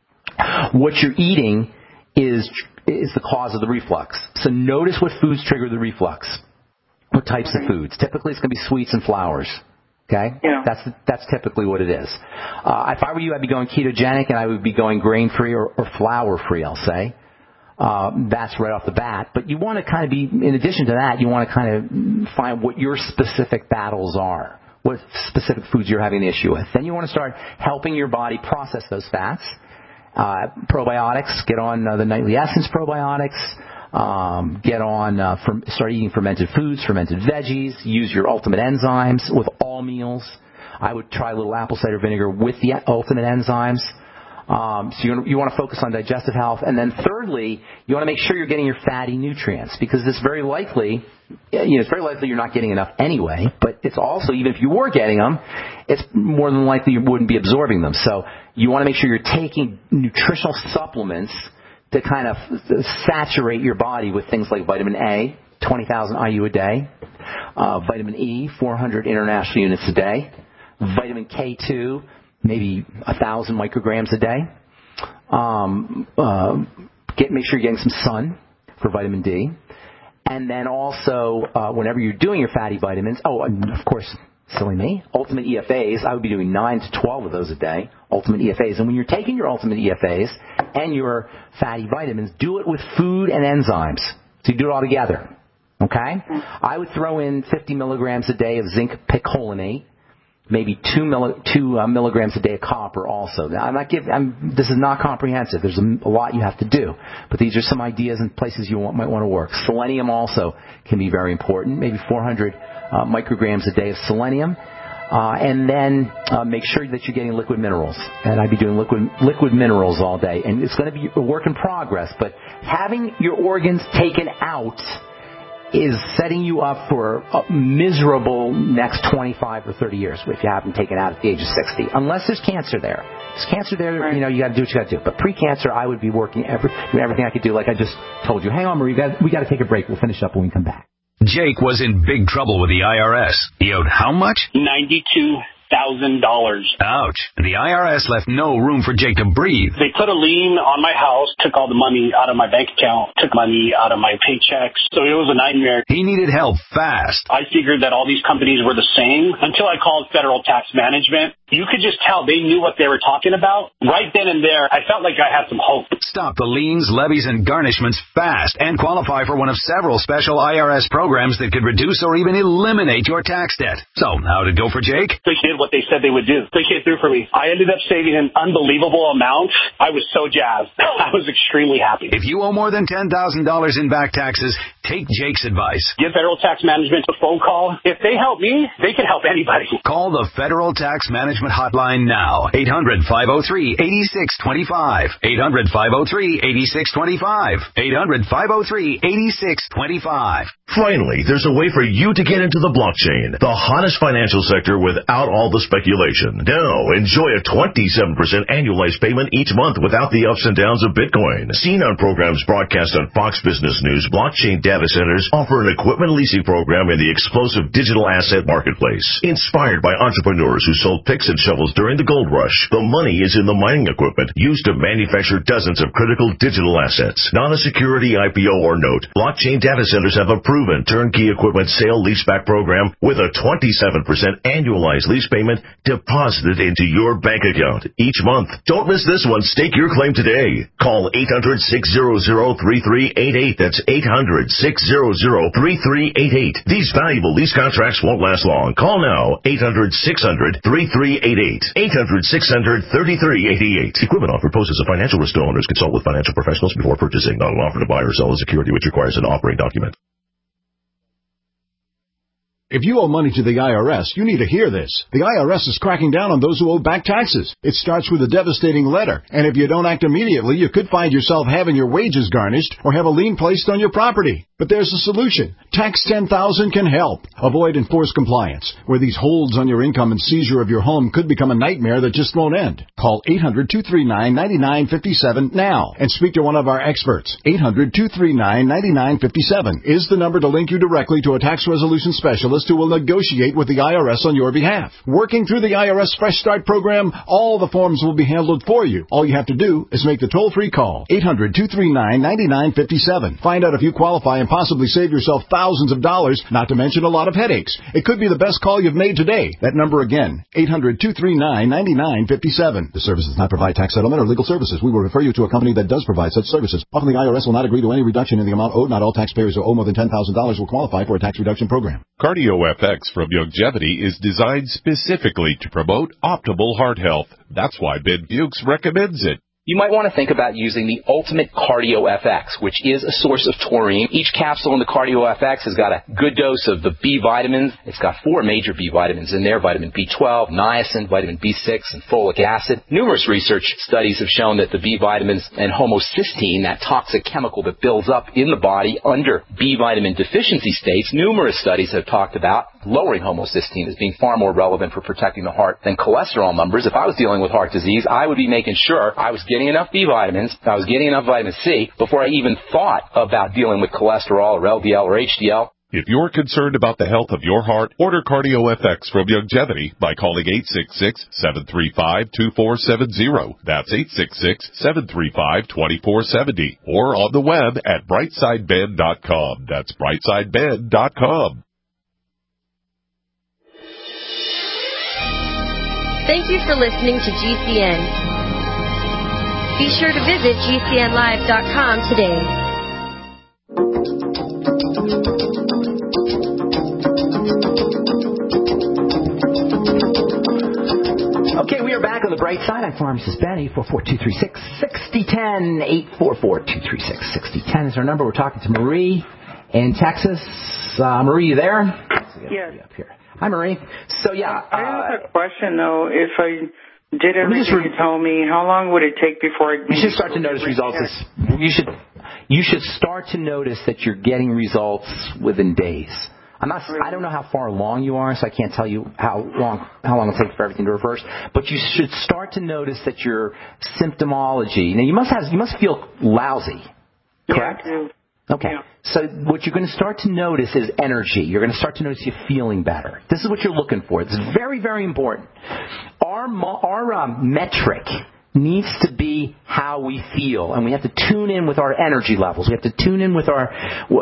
what you're eating is the cause of the reflux. So notice what foods trigger the reflux. What types of foods? Typically it's going to be sweets and flours. Okay? Yeah. That's typically what it is. If I were you, I'd be going ketogenic, and I would be going grain-free or flour-free, I'll say. That's right off the bat. But you want to kind of be, in addition to that, you want to kind of find what your specific battles are, what specific foods you're having an issue with. Then you want to start helping your body process those fats. Probiotics, get on the Nightly Essence probiotics. Get on, start eating fermented foods, fermented veggies. Use your Ultimate Enzymes with all meals. I would try a little apple cider vinegar with the Ultimate Enzymes. So you want to focus on digestive health. And then thirdly, you want to make sure you're getting your fatty nutrients, because it's very likely you're not getting enough anyway, but it's also, even if you were getting them, it's more than likely you wouldn't be absorbing them. So you want to make sure you're taking nutritional supplements to kind of saturate your body with things like vitamin A, 20,000 IU a day, vitamin E, 400 international units a day, vitamin K2, maybe 1,000 micrograms a day. Make sure you're getting some sun for vitamin D. And then also, whenever you're doing your fatty vitamins, and of course, silly me, Ultimate EFAs, I would be doing 9 to 12 of those a day, Ultimate EFAs. And when you're taking your Ultimate EFAs and your fatty vitamins, do it with food and enzymes. So you do it all together. Okay? I would throw in 50 milligrams a day of zinc picolinate, maybe 2 milligrams a day of copper also. Now, this is not comprehensive. There's a lot you have to do. But these are some ideas and places you might want to work. Selenium also can be very important, maybe 400 micrograms a day of selenium. And then make sure that you're getting liquid minerals. And I'd be doing liquid minerals all day. And it's going to be a work in progress. But having your organs taken out is setting you up for a miserable next 25 or 30 years if you have them taken out at the age of 60. Unless there's cancer there. If there's cancer there, right, you got to do what you got to do. But pre-cancer, I would be working everything I could do, like I just told you. Hang on, Marie, we got to take a break. We'll finish up when we come back. Jake was in big trouble with the IRS. He owed how much? $92,000. Ouch. The IRS left no room for Jake to breathe. They put a lien on my house, took all the money out of my bank account, took money out of my paychecks. So it was a nightmare. He needed help fast. I figured that all these companies were the same until I called Federal Tax Management. You could just tell they knew what they were talking about. Right then and there, I felt like I had some hope. Stop the liens, levies, and garnishments fast and qualify for one of several special IRS programs that could reduce or even eliminate your tax debt. So, how'd it go for Jake? They did what they said they would do. They came through for me. I ended up saving an unbelievable amount. I was so jazzed. I was extremely happy. If you owe more than $10,000 in back taxes, take Jake's advice. Give Federal Tax Management a phone call. If they help me, they can help anybody. Call the Federal Tax Management Hotline now. 800-503-8625. 800-503-8625. 800-503-8625. Finally, there's a way for you to get into the blockchain, the hottest financial sector without all the speculation. Now, enjoy a 27% annualized payment each month without the ups and downs of Bitcoin. Seen on programs broadcast on Fox Business News, blockchain data centers offer an equipment leasing program in the explosive digital asset marketplace. Inspired by entrepreneurs who sold picks and shovels during the gold rush, the money is in the mining equipment used to manufacture dozens of critical digital assets. Not a security IPO or note. Blockchain data centers have approved proven turnkey equipment sale leaseback program with a 27% annualized lease payment deposited into your bank account each month. Don't miss this one. Stake your claim today. Call 800-600-3388. That's 800-600-3388. These valuable lease contracts won't last long. Call now. 800-600-3388. 800-600-3388. Equipment offer poses a financial risk to owners. Consult with financial professionals before purchasing. Not an offer to buy or sell a security which requires an offering document. If you owe money to the IRS, you need to hear this. The IRS is cracking down on those who owe back taxes. It starts with a devastating letter, and if you don't act immediately, you could find yourself having your wages garnished or have a lien placed on your property. But there's a solution. Tax 10,000 can help. Avoid enforced compliance, where these holds on your income and seizure of your home could become a nightmare that just won't end. Call 800-239-9957 now and speak to one of our experts. 800-239-9957 is the number to link you directly to a tax resolution specialist who will negotiate with the IRS on your behalf. Working through the IRS Fresh Start program, all the forms will be handled for you. All you have to do is make the toll-free call. 800-239-9957. Find out if you qualify and possibly save yourself thousands of dollars, not to mention a lot of headaches. It could be the best call you've made today. That number again, 800-239-9957. The service does not provide tax settlement or legal services. We will refer you to a company that does provide such services. Often the IRS will not agree to any reduction in the amount owed. Not all taxpayers who owe more than $10,000 will qualify for a tax reduction program. CardioFX from Youngevity is designed specifically to promote optimal heart health. That's why Ben Fuchs recommends it. You might want to think about using the Ultimate Cardio FX, which is a source of taurine. Each capsule in the Cardio FX has got a good dose of the B vitamins. It's got 4 major B vitamins in there: vitamin B12, niacin, vitamin B6, and folic acid. Numerous research studies have shown that the B vitamins and homocysteine, that toxic chemical that builds up in the body under B vitamin deficiency states, numerous studies have talked about lowering homocysteine as being far more relevant for protecting the heart than cholesterol numbers. If I was dealing with heart disease, I would be making sure I was getting enough B vitamins, I was getting enough vitamin C before I even thought about dealing with cholesterol or LDL or HDL. If you're concerned about the health of your heart, order CardioFX from Youngevity by calling 866-735-2470. That's 866-735-2470. Or on the web at brightsideben.com. That's brightsideben.com. Thank you for listening to GCN. Be sure to visit GCNlive.com today. Okay, we are back on the bright side. I'm Pharmacist Ben, 844-236-6010. 844-236-6010 is our number. We're talking to Marie in Texas. Marie, you there? Yes. Up here. Hi, Marie. So, yeah. I have a question, though. If I did everything you told me, how long would it take before I... You should start to notice results. You should start to notice that you're getting results within days. I don't know how far along you are, so I can't tell you how long it'll take for everything to reverse. But you should start to notice that your symptomology... Now, you must feel lousy, correct? Yeah. Okay. Yeah. So what you're going to start to notice is energy. You're going to start to notice you feeling better. This is what you're looking for. It's very, very important. Our metric needs to be how we feel, and we have to tune in with our energy levels. We have to tune in with our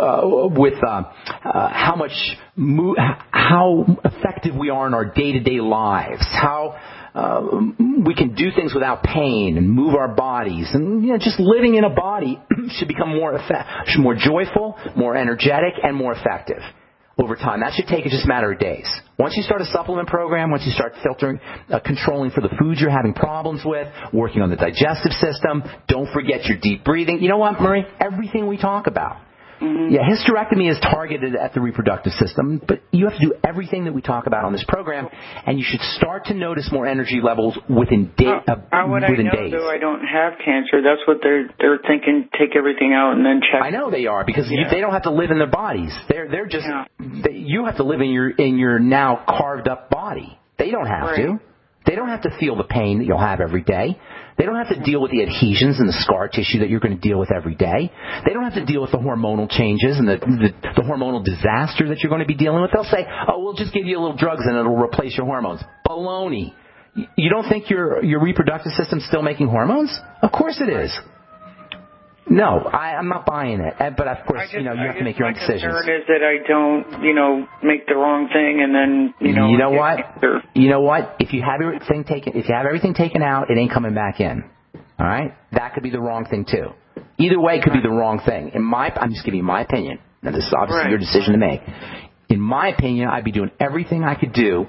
how effective we are in our day-to-day lives. How we can do things without pain and move our bodies, and just living in a body should become more joyful, more energetic, and more effective over time. That should take just a matter of days. Once you start a supplement program, once you start filtering, controlling for the foods you're having problems with, working on the digestive system, don't forget your deep breathing. You know what, Marie? Everything we talk about. Mm-hmm. Yeah, hysterectomy is targeted at the reproductive system, but you have to do everything that we talk about on this program, and you should start to notice more energy levels within days. How would I know, though, I don't have cancer? That's what they're thinking, take everything out and then check. I know they are, because they don't have to live in their bodies. They're just, you have to live in your now carved up body. They don't have to. They don't have to feel the pain that you'll have every day. They don't have to deal with the adhesions and the scar tissue that you're going to deal with every day. They don't have to deal with the hormonal changes and the hormonal disaster that you're going to be dealing with. They'll say, oh, we'll just give you a little drugs and it'll replace your hormones. Baloney. You don't think your reproductive system's still making hormones? Of course it is. No, I'm not buying it. But of course, you have to make your own decisions. My concern is that I don't, make the wrong thing and then, You know what? You know what? If you have everything taken out, it ain't coming back in. All right? That could be the wrong thing too. Either way, it could be the wrong thing. I'm just giving you my opinion. Now, this is obviously your decision to make. In my opinion, I'd be doing everything I could do.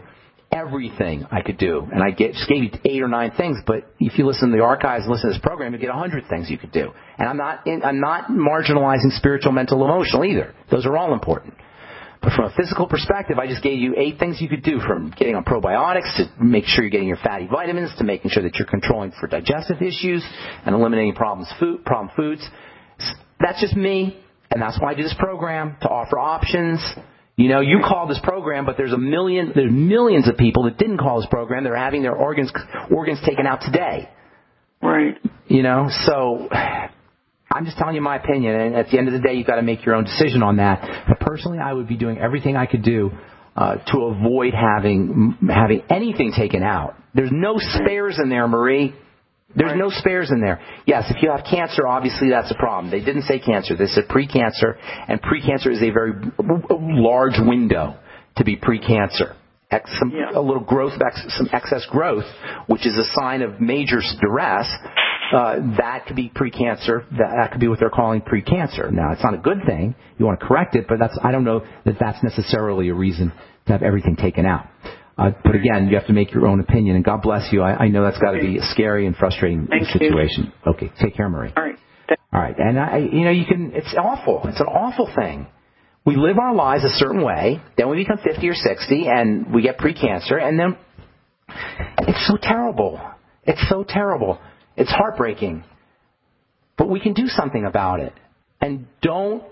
And I just gave you 8 or 9 things, but if you listen to the archives and listen to this program, you get 100 things you could do. And I'm not marginalizing spiritual, mental, emotional either. Those are all important. But from a physical perspective, I just gave you 8 things you could do, from getting on probiotics to make sure you're getting your fatty vitamins, to making sure that you're controlling for digestive issues and eliminating problem foods. That's just me, and that's why I do this program, to offer options. You call this program, but there's millions of people that didn't call this program. They're having their organs taken out today. Right. So I'm just telling you my opinion, and at the end of the day, you've got to make your own decision on that. But personally, I would be doing everything I could do to avoid having anything taken out. There's no spares in there, Marie. There's no spares in there. Yes, if you have cancer, obviously that's a problem. They didn't say cancer. They said precancer, and precancer is a very large window to be precancer. A little growth, some excess growth, which is a sign of major duress, that could be precancer. That could be what they're calling precancer. Now, it's not a good thing. You want to correct it, but I don't know that that's necessarily a reason to have everything taken out. But again, you have to make your own opinion, and God bless you. I know that's got to be a scary and frustrating situation. Okay, take care, Marie. All right. All right, and it's awful. It's an awful thing. We live our lives a certain way, then we become 50 or 60, and we get precancer, and then it's so terrible. It's so terrible. It's heartbreaking. But we can do something about it, and don't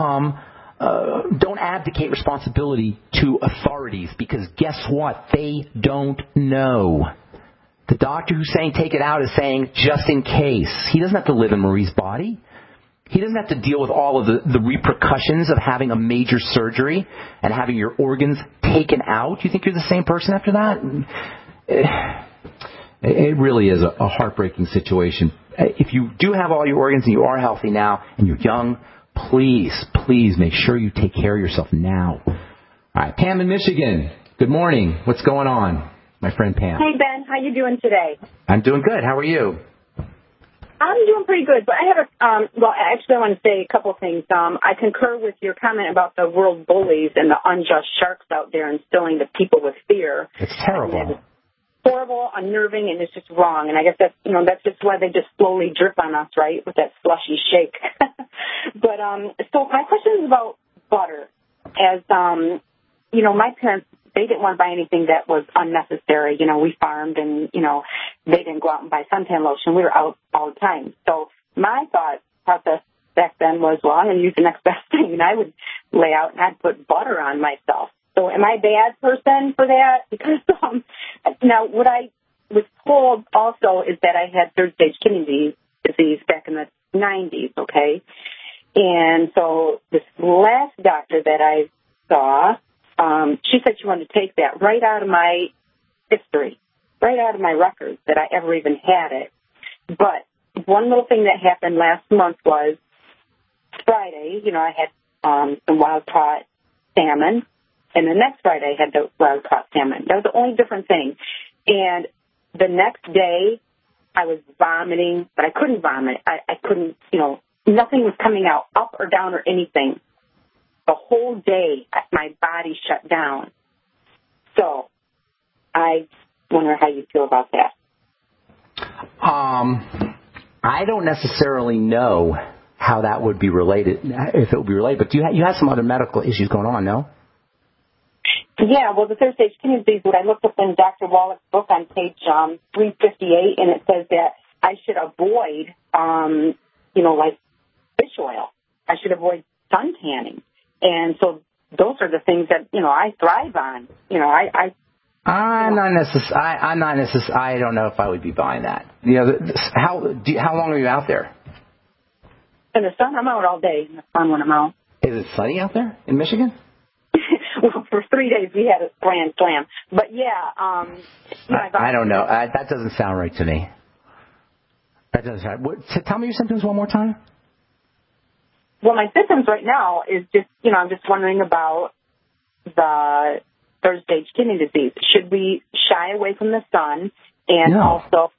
abdicate responsibility to authorities, because guess what? They don't know. The doctor who's saying take it out is saying just in case. He doesn't have to live in Marie's body. He doesn't have to deal with all of the repercussions of having a major surgery and having your organs taken out. You think you're the same person after that? It really is a heartbreaking situation. If you do have all your organs and you are healthy now and you're young, please make sure you take care of yourself now. All right, Pam in Michigan. Good morning. What's going on, my friend Pam? Hey, Ben. How you doing today? I'm doing good. How are you? I'm doing pretty good, but I have I want to say a couple things. I concur with your comment about the world bullies and the unjust sharks out there instilling the people with fear. It's terrible. It's horrible, unnerving, and it's just wrong. And I guess that's just why they just slowly drip on us, right, with that slushy shake. But so my question is about butter. As my parents, they didn't want to buy anything that was unnecessary. We farmed, and they didn't go out and buy suntan lotion. We were out all the time. So my thought process back then was, well, I'm going to use the next best thing, and I would lay out and I'd put butter on myself. So am I a bad person for that? Because now what I was told also is that I had third-stage kidney disease back in the 90s, okay? And so this last doctor that I saw, she said she wanted to take that right out of my history, right out of my records that I ever even had it. But one little thing that happened last month was Friday, I had some wild-caught salmon. And the next Friday, I had the wild-caught salmon. That was the only different thing. And the next day, I was vomiting, but I couldn't vomit. I couldn't, nothing was coming out, up or down or anything. The whole day, my body shut down. So I wonder how you feel about that. I don't necessarily know how that would be related, if it would be related, but you have some other medical issues going on, no? Yeah, well, the third-stage kidney disease, what I looked up in Dr. Wallach's book on page 358, and it says that I should avoid, like fish oil. I should avoid sun tanning. And so those are the things that, I thrive on. I'm not necessarily, I don't know if I would be buying that. How long are you out there? In the sun, I'm out all day in the sun when I'm out. Is it sunny out there in Michigan? Well, for 3 days we had a grand slam. But yeah, I don't know. That doesn't sound right to me. That doesn't sound. Tell me your symptoms one more time. well, my symptoms right now is just, I'm just wondering about the third stage kidney disease. Should we shy away from the sun? And also...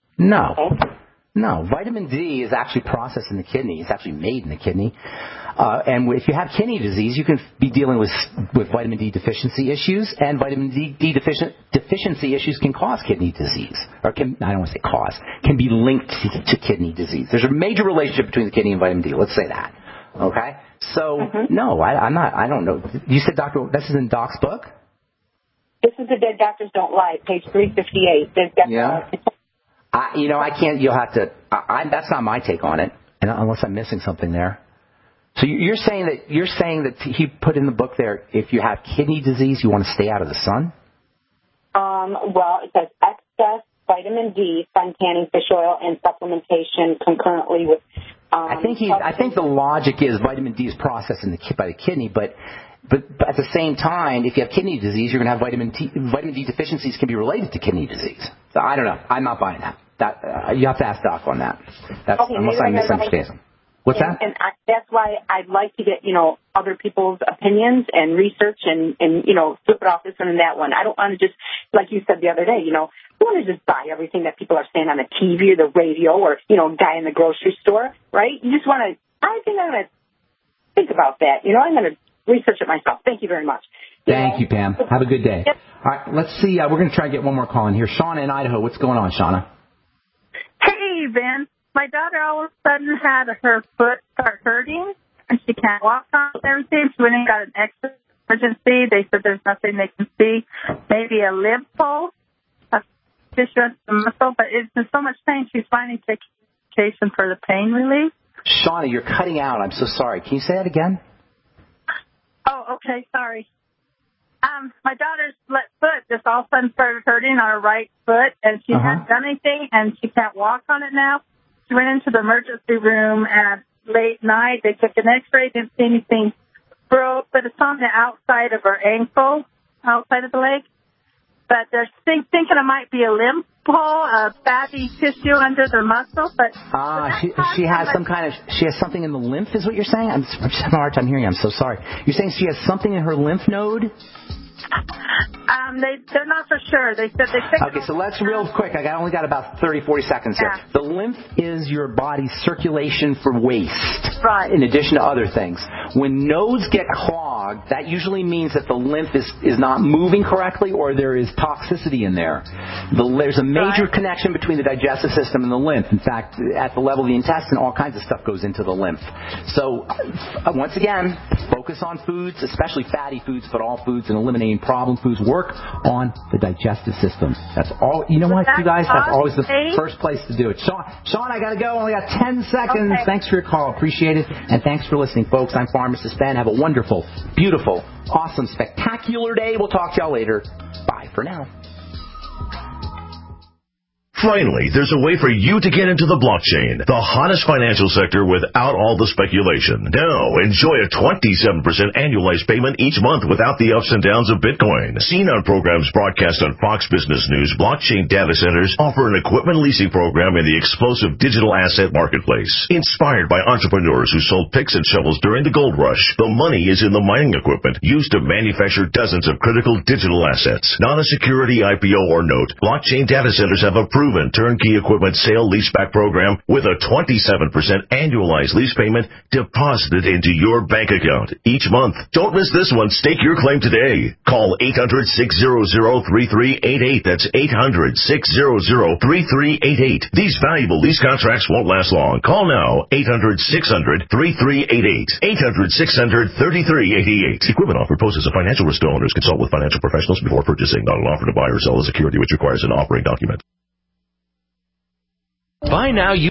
No. Vitamin D is actually processed in the kidney. It's actually made in the kidney. And if you have kidney disease, you can be dealing with vitamin D deficiency issues, and vitamin D deficiency issues can cause kidney disease. I don't want to say cause. Can be linked to kidney disease. There's a major relationship between the kidney and vitamin D. Let's say that. Okay? So, no, I'm not. I don't know. You said, Doctor, this is in Doc's book? This is The Dead Doctors Don't Lie, page 358. Yeah. I can't. You'll have to. That's not my take on it, unless I'm missing something there. So you're saying that he put in the book there, if you have kidney disease, you want to stay out of the sun? Well, it says excess vitamin D, sun tanning, fish oil, and supplementation concurrently with. I think the logic is vitamin D is processed by the kidney, but at the same time, if you have kidney disease, you're going to have vitamin D deficiencies can be related to kidney disease. So I don't know. I'm not buying that. You have to ask Doc on that. Unless I misunderstand. What's that? And that's why I'd like to get, other people's opinions and research and flip it off this one and that one. I don't want to just, like you said the other day, I don't want to just buy everything that people are saying on the TV or the radio or, guy in the grocery store, right? You just want to, I think I'm going to think about that. I'm going to research it myself. Thank you very much. Thank you, Pam. Have a good day. Yep. All right, let's see. We're going to try to get one more call in here. Shauna in Idaho. What's going on, Shauna? Hey, Ben. My daughter all of a sudden had her foot start hurting, and she can't walk on everything. She went and got an X-ray emergency. They said there's nothing they can see. Maybe a lymph pulse, a tissue in the muscle, but it's in so much pain. She's finally taking medication for the pain relief. Shauna, you're cutting out. I'm so sorry. Can you say that again? Oh, okay. Sorry. My daughter's foot just all of a sudden started hurting on her right foot, and she hasn't done anything, and she can't walk on it now. She went into the emergency room at late night. They took an X-ray, didn't see anything broke, but it's on the outside of her ankle, outside of the leg. But they're thinking it might be a lymph pull, a fatty tissue under the muscle. But she has something in the lymph, is what you're saying? I'm just having a hard time hearing you. I'm so sorry. You're saying she has something in her lymph node? They're not for sure. They said they think. Okay, so let's real quick. I only got about 30, 40 seconds here. The lymph is your body's circulation for waste. Right. In addition to other things. When nodes get clogged, that usually means that the lymph is not moving correctly or there is toxicity in there. There's a major connection between the digestive system and the lymph. In fact, at the level of the intestine, all kinds of stuff goes into the lymph. So, once again, focus on foods, especially fatty foods, but all foods, and eliminating problem foods. Work on the digestive system. That's all. You know what, you guys? That's always the first place to do it. Sean, I got to go. Only got 10 seconds. Okay. Thanks for your call. Appreciate it. And thanks for listening, folks. I'm Pharmacist Ben. Have a wonderful, beautiful, awesome, spectacular day. We'll talk to y'all later. Bye for now. Finally, there's a way for you to get into the blockchain, the hottest financial sector without all the speculation. Now, enjoy a 27% annualized payment each month without the ups and downs of Bitcoin. Seen on programs broadcast on Fox Business News, blockchain data centers offer an equipment leasing program in the explosive digital asset marketplace. Inspired by entrepreneurs who sold picks and shovels during the gold rush, the money is in the mining equipment used to manufacture dozens of critical digital assets. Not a security IPO or note, blockchain data centers have a proven turnkey equipment sale leaseback program with a 27% annualized lease payment deposited into your bank account each month. Don't miss this one. Stake your claim today. Call 800-600-3388. That's 800-600-3388. These valuable lease contracts won't last long. Call now. 800-600-3388. 800-600-3388. Equipment offer poses a financial risk to owners. Consult with financial professionals before purchasing. Not an offer to buy or sell a security which requires an offering document. By now, you